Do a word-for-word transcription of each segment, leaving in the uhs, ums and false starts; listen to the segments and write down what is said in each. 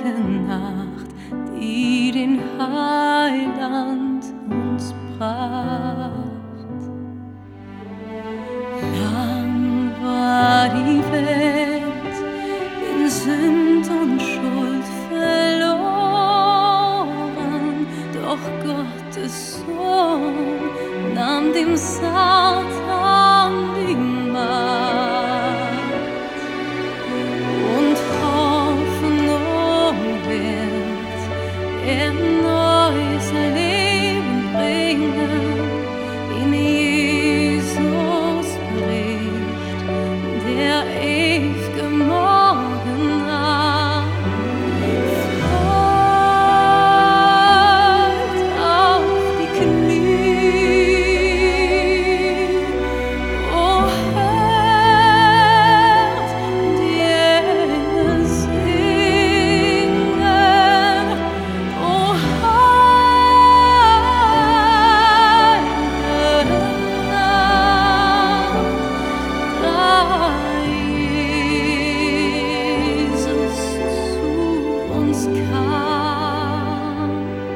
Nacht, die den Heiland uns bracht. Lang war die Welt in Sünd und Schuld verloren, doch Gottes Sohn nahm dem Satan die Macht. Und Hoffnung wird er neues Leben bringen. In Jesus bricht der ew'ge Morgen an. Fallt auf die Knie, o hört die Engel singen, o heile Nacht, da Jesus zu uns kam.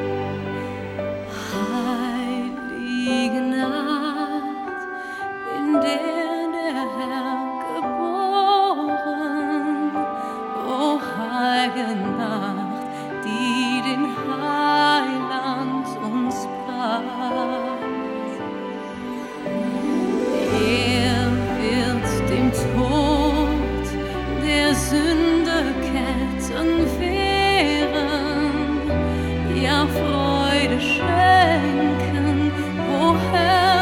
Heilige Nacht, in der der Herr geboren, o heilige Nacht, die den Heiland uns bracht. Er wird dem Tod der Sünde Ketten wehren, ja Freude schenken, o Herr